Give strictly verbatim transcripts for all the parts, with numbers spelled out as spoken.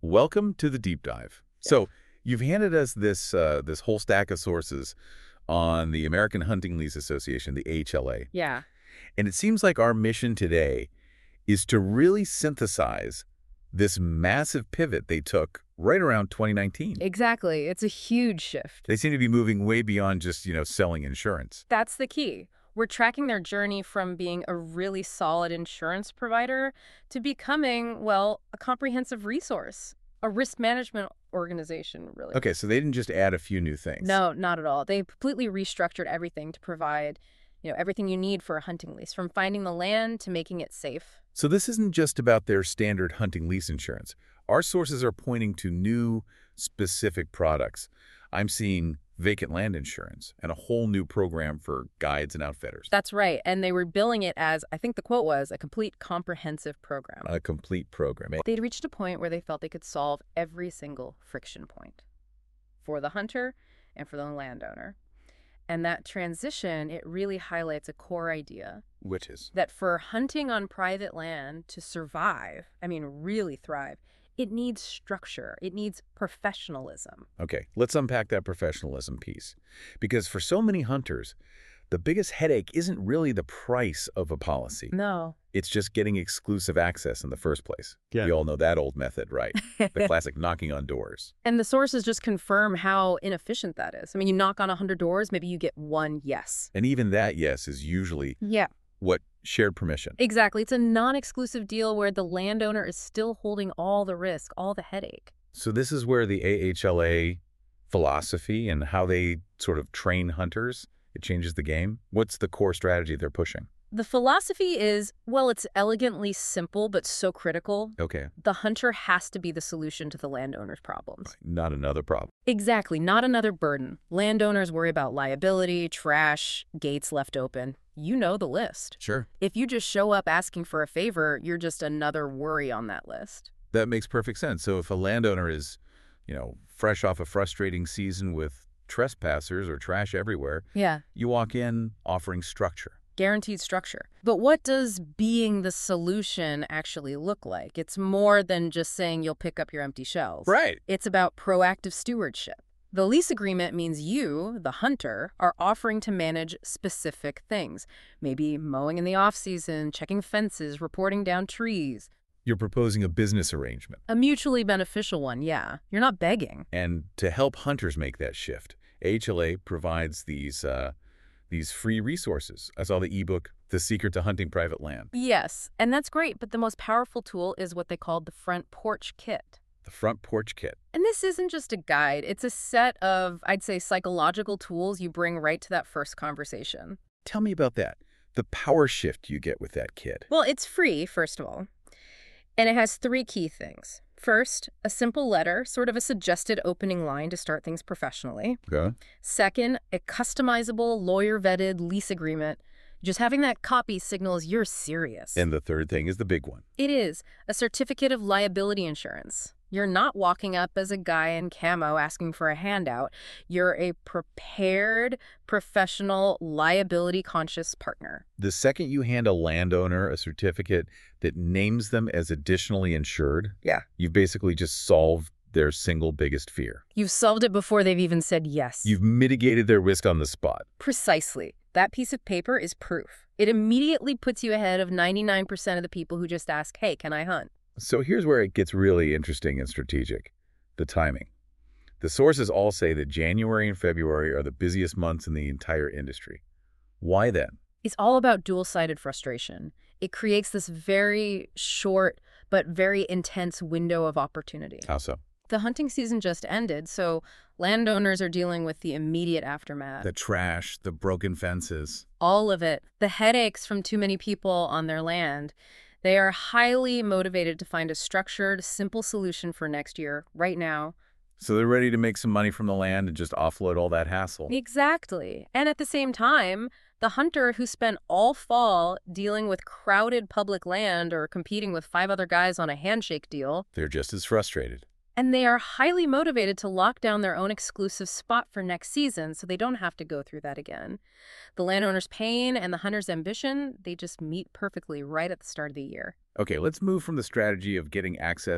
Welcome to the deep dive. So you've handed us this uh, this whole stack of sources on the American Hunting Lease Association, the A H L A. Yeah. And it seems like our mission today is to really synthesize this massive pivot they took right around twenty nineteen. Exactly. It's a huge shift. They seem to be moving way beyond just, you know, selling insurance. That's the key. We're tracking their journey from being a really solid insurance provider to becoming, well, a comprehensive resource, a risk management organization, really. Okay, so they didn't just add a few new things. No, not at all. They completely restructured everything to provide, you know, everything you need for a hunting lease, from finding the land to making it safe. So this isn't just about their standard hunting lease insurance. Our sources are pointing to new, specific products. I'm seeing vacant land insurance and a whole new program for guides and outfitters. That's right. And they were billing it as, I think the quote was, a complete comprehensive program. A complete program. They'd reached a point where they felt they could solve every single friction point for the hunter and for the landowner. And that transition, it really highlights a core idea. Which is? That for hunting on private land to survive, I mean really thrive, it needs structure. It needs professionalism. Okay, let's unpack that professionalism piece. Because for so many hunters, the biggest headache isn't really the price of a policy. No. It's just getting exclusive access in the first place. Yeah. You all know that old method, right? The classic knocking on doors. And the sources just confirm how inefficient that is. I mean, you knock on one hundred doors, maybe you get one yes. And even that yes is usually Yeah. what? Shared permission. Exactly. It's a non-exclusive deal where the landowner is still holding all the risk, all the headache. So this is where the A H L A philosophy and how they sort of train hunters, it changes the game. What's the core strategy they're pushing? The philosophy is, well, it's elegantly simple, but so critical. Okay, The hunter has to be the solution to the landowner's problems. not another problem. Exactly. Not another burden. Landowners worry about liability, trash, gates left open. You know the list. Sure. If you just show up asking for a favor, you're just another worry on that list. That makes perfect sense. So if a landowner is, you know, fresh off a frustrating season with trespassers or trash everywhere, Yeah. you walk in offering structure. Guaranteed structure. But what does being the solution actually look like? It's more than just saying you'll pick up your empty shells. Right. It's about proactive stewardship. The lease agreement means you, the hunter, are offering to manage specific things. Maybe mowing in the off-season, checking fences, reporting down trees. You're proposing a business arrangement. A mutually beneficial one, yeah. You're not begging. And to help hunters make that shift, A H L A provides these uh, these free resources. I saw the ebook, The Secret to Hunting Private Land. Yes, and that's great, but the most powerful tool is what they called the Front Porch Kit. The Front Porch Kit. And this isn't just a guide. It's a set of, I'd say, psychological tools you bring right to that first conversation. Tell me about that. The power shift you get with that kit. Well, it's free, first of all. And it has three key things. First, a simple letter, sort of a suggested opening line to start things professionally. Okay. Second, a customizable, lawyer-vetted lease agreement. Just having that copy signals you're serious. And the third thing is the big one. It is a certificate of liability insurance. You're not walking up as a guy in camo asking for a handout. You're a prepared, professional, liability-conscious partner. The second you hand a landowner a certificate that names them as additionally insured, Yeah. you've basically just solved their single biggest fear. You've solved it before they've even said yes. You've mitigated their risk on the spot. Precisely. That piece of paper is proof. It immediately puts you ahead of ninety-nine percent of the people who just ask, hey, can I hunt? So here's where it gets really interesting and strategic. The timing. The sources all say that January and February are the busiest months in the entire industry. Why then? It's all about dual-sided frustration. It creates this very short but very intense window of opportunity. How so? The hunting season just ended, so landowners are dealing with the immediate aftermath. The trash, the broken fences. All of it. The headaches from too many people on their land. They are highly motivated to find a structured, simple solution for next year, right now. So they're ready to make some money from the land and just offload all that hassle. Exactly. And at the same time, the hunter who spent all fall dealing with crowded public land or competing with five other guys on a handshake deal, They're just as frustrated. and they are highly motivated to lock down their own exclusive spot for next season so they don't have to go through that again. The landowner's pain and the hunter's ambition, they just meet perfectly right at the start of the year. Okay, let's move from the strategy of getting access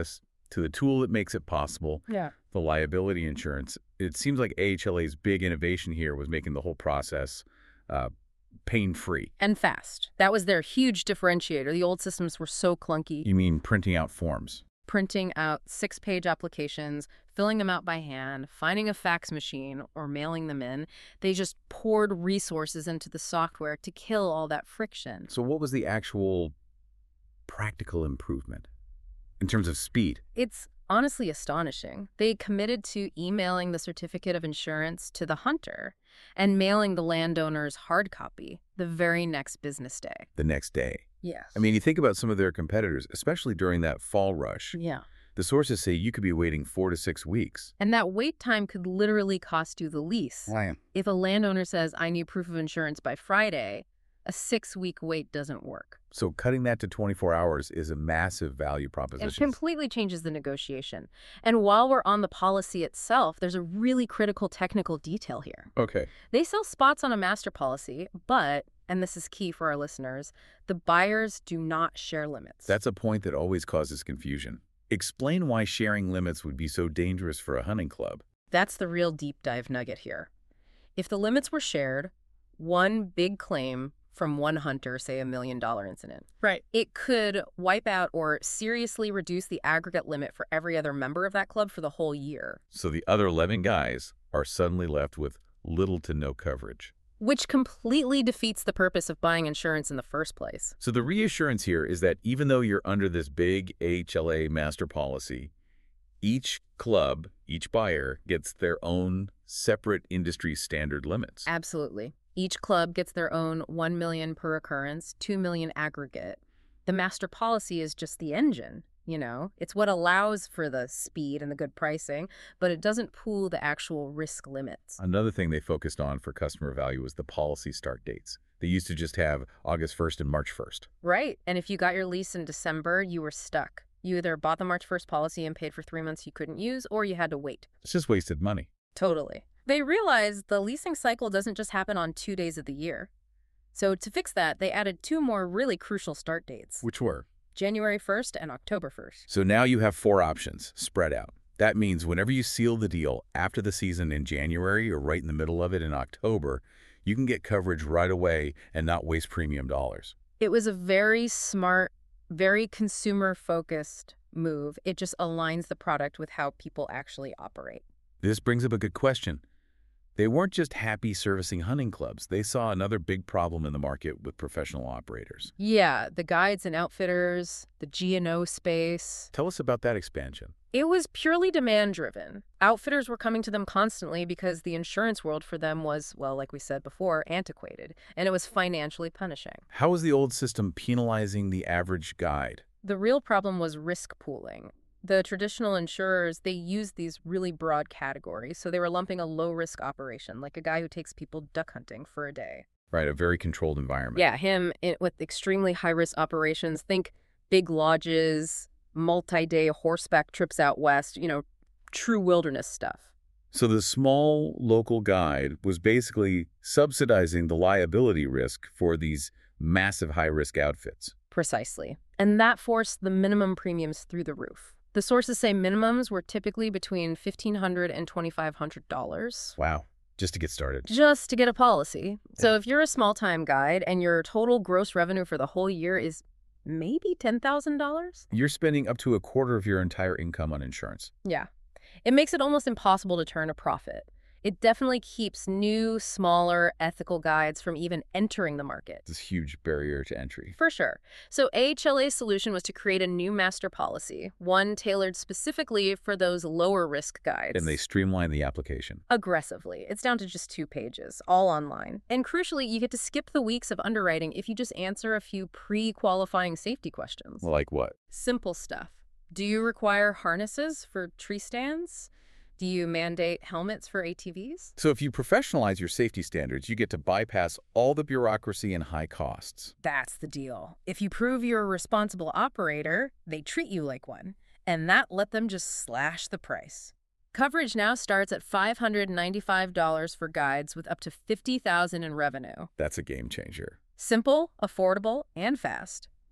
to the tool that makes it possible, Yeah. the liability insurance. It seems like A H L A's big innovation here was making the whole process uh, pain-free. And fast. That was their huge differentiator. The old systems were so clunky. You mean printing out forms? Printing out six-page applications, filling them out by hand, finding a fax machine, or mailing them in. They just poured resources into the software to kill all that friction. So what was the actual practical improvement in terms of speed? It's honestly astonishing. They committed to emailing the certificate of insurance to the hunter and mailing the landowner's hard copy the very next business day. The next day. Yes. I mean, you think about some of their competitors, especially during that fall rush. Yeah. The sources say you could be waiting four to six weeks. And that wait time could literally cost you the lease. Wow. If a landowner says, I need proof of insurance by Friday, a six-week wait doesn't work. So cutting that to twenty-four hours is a massive value proposition. It completely changes the negotiation. And while we're on the policy itself, there's a really critical technical detail here. Okay. They sell spots on a master policy, but, and this is key for our listeners, the buyers do not share limits. That's a point that always causes confusion. Explain why sharing limits would be so dangerous for a hunting club. That's the real deep dive nugget here. If the limits were shared, one big claim from one hunter, say a million dollar incident, Right. it could wipe out or seriously reduce the aggregate limit for every other member of that club for the whole year. So the other eleven guys are suddenly left with little to no coverage. Which completely defeats the purpose of buying insurance in the first place. So the reassurance here is that even though you're under this big A H L A master policy, each club, each buyer gets their own separate industry standard limits. Absolutely. Each club gets their own one million dollars per occurrence, two million dollars aggregate. The master policy is just the engine, you know? It's what allows for the speed and the good pricing, but it doesn't pool the actual risk limits. Another thing they focused on for customer value was the policy start dates. They used to just have August first and March first. Right. And if you got your lease in December, you were stuck. You either bought the March first policy and paid for three months you couldn't use, or you had to wait. It's just wasted money. Totally. They realized the leasing cycle doesn't just happen on two days of the year. So to fix that, they added two more really crucial start dates, Which were? January first and October first. So now you have four options, spread out. That means whenever you seal the deal after the season in January or right in the middle of it in October, you can get coverage right away and not waste premium dollars. It was a very smart, very consumer-focused move. It just aligns the product with how people actually operate. This brings up a good question. They weren't just happy servicing hunting clubs. They saw another big problem in the market with professional operators. Yeah, the guides and outfitters, the G and O space. Tell us about that expansion. It was purely demand-driven. Outfitters were coming to them constantly because the insurance world for them was, well, like we said before, antiquated, and it was financially punishing. How was the old system penalizing the average guide? The real problem was risk pooling. The traditional insurers, they used these really broad categories, so they were lumping a low-risk operation, like a guy who takes people duck hunting for a day. Right, a very controlled environment. Yeah, him in, with extremely high-risk operations. Think big lodges, multi-day horseback trips out west, you know, true wilderness stuff. So the small local guide was basically subsidizing the liability risk for these massive high-risk outfits. Precisely. And that forced the minimum premiums through the roof. The sources say minimums were typically between fifteen hundred dollars and twenty-five hundred dollars. Wow, just to get started. Just to get a policy. So if you're a small-time guide and your total gross revenue for the whole year is maybe ten thousand dollars? You're spending up to a quarter of your entire income on insurance. Yeah. It makes it almost impossible to turn a profit. It definitely keeps new, smaller, ethical guides from even entering the market. It's a huge barrier to entry. For sure. So A H L A's solution was to create a new master policy, one tailored specifically for those lower risk guides. And they streamline the application. Aggressively. It's down to just two pages, all online. And crucially, you get to skip the weeks of underwriting if you just answer a few pre-qualifying safety questions. Like what? Simple stuff. Do you require harnesses for tree stands? Do you mandate helmets for A T Vs? So if you professionalize your safety standards, you get to bypass all the bureaucracy and high costs. That's the deal. If you prove you're a responsible operator, they treat you like one. And that let them just slash the price. Coverage now starts at five hundred ninety-five dollars for guides with up to fifty thousand dollars in revenue. That's a game changer. Simple, affordable, and fast.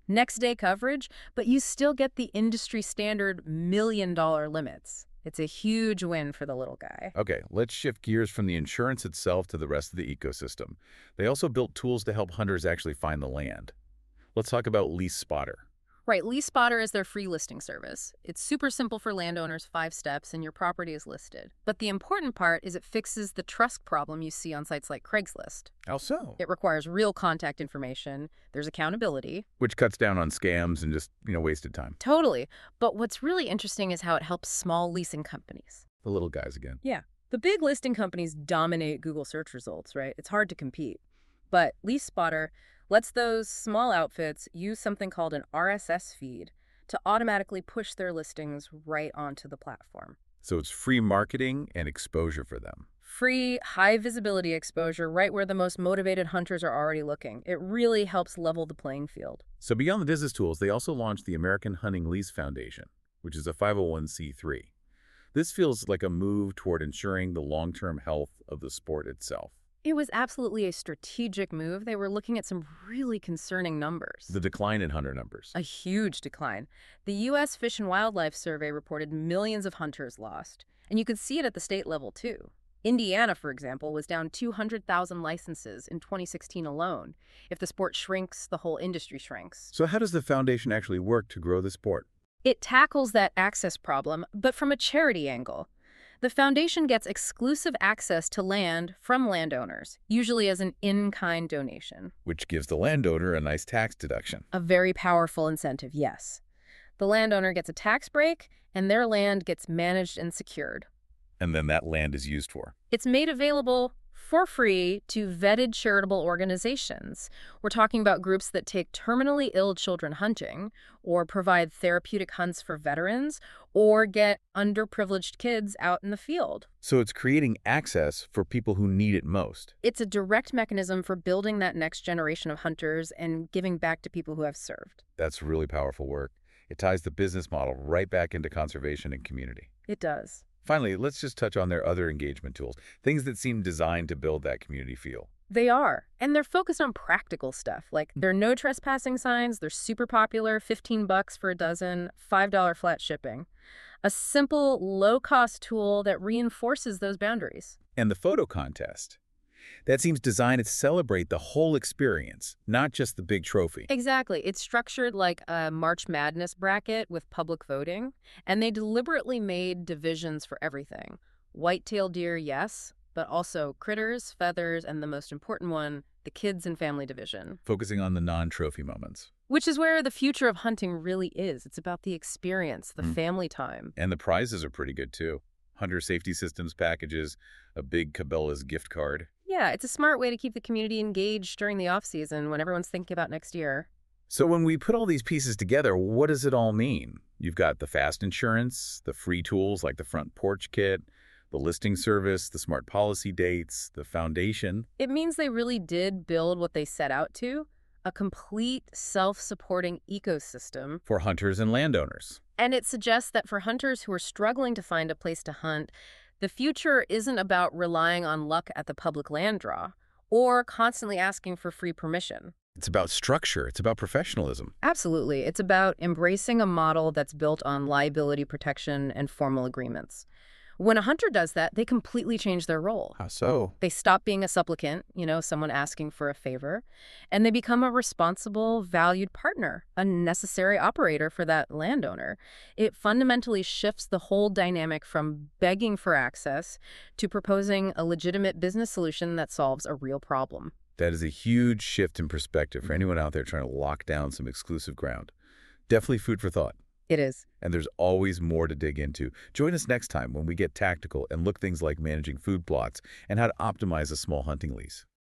next day coverage, but you still get the industry standard million dollar limits. It's a huge win for the little guy. Okay, let's shift gears from the insurance itself to the rest of the ecosystem. They also built tools to help hunters actually find the land. Let's talk about Lease Spotter. Right, Lease Spotter is their free listing service. It's super simple for landowners, five steps, and your property is listed. But the important part is it fixes the trust problem you see on sites like Craigslist. How so? It requires real contact information, there's accountability. Which cuts down on scams and just, you know, wasted time. Totally. But what's really interesting is how it helps small leasing companies. The little guys again. Yeah. The big listing companies dominate Google search results, right? It's hard to compete. But Lease Spotter lets those small outfits use something called an R S S feed to automatically push their listings right onto the platform. So it's free marketing and exposure for them. Free, high visibility exposure right where the most motivated hunters are already looking. It really helps level the playing field. So beyond the business tools, they also launched the American Hunting Lease Foundation, which is a five oh one c three. This feels like a move toward ensuring the long-term health of the sport itself. It was absolutely a strategic move. They were looking at some really concerning numbers. The decline in hunter numbers. A huge decline. The U S Fish and Wildlife Survey reported millions of hunters lost. And you could see it at the state level, too. Indiana, for example, was down two hundred thousand licenses in twenty sixteen alone. If the sport shrinks, the whole industry shrinks. So how does the foundation actually work to grow the sport? It tackles that access problem, but from a charity angle. The foundation gets exclusive access to land from landowners, usually as an in-kind donation. Which gives the landowner a nice tax deduction. A very powerful incentive, yes. The landowner gets a tax break, and their land gets managed and secured. And then that land is used for. It's made available for free to vetted charitable organizations. We're talking about groups that take terminally ill children hunting, or provide therapeutic hunts for veterans, or get underprivileged kids out in the field. So it's creating access for people who need it most. It's a direct mechanism for building that next generation of hunters and giving back to people who have served. That's really powerful work. It ties the business model right back into conservation and community. It does. Finally, let's just touch on their other engagement tools, things that seem designed to build that community feel. They are. And they're focused on practical stuff, like there are no trespassing signs, they're super popular, fifteen bucks for a dozen, five dollars flat shipping. A simple, low-cost tool that reinforces those boundaries. And the photo contest. That seems designed to celebrate the whole experience, not just the big trophy. Exactly. It's structured like a March Madness bracket with public voting, and they deliberately made divisions for everything. White-tailed deer, yes, but also critters, feathers, and the most important one, the kids and family division. Focusing on the non-trophy moments. Which is where the future of hunting really is. It's about the experience, the Mm. family time. And the prizes are pretty good, too. Hunter safety systems packages, a big Cabela's gift card. Yeah, it's a smart way to keep the community engaged during the off-season when everyone's thinking about next year. So when we put all these pieces together, what does it all mean? You've got the fast insurance, the free tools like the front porch kit, the listing service, the smart policy dates, the foundation. It means they really did build what they set out to, a complete self-supporting ecosystem. For hunters and landowners. And it suggests that for hunters who are struggling to find a place to hunt, the future isn't about relying on luck at the public land draw or constantly asking for free permission. It's about structure. It's about professionalism. Absolutely. It's about embracing a model that's built on liability protection and formal agreements. When a hunter does that, they completely change their role. How so? They stop being a supplicant, you know, someone asking for a favor, and they become a responsible, valued partner, a necessary operator for that landowner. It fundamentally shifts the whole dynamic from begging for access to proposing a legitimate business solution that solves a real problem. That is a huge shift in perspective for anyone out there trying to lock down some exclusive ground. Definitely food for thought. It is. And there's always more to dig into. Join us next time when we get tactical and look things like managing food plots and how to optimize a small hunting lease.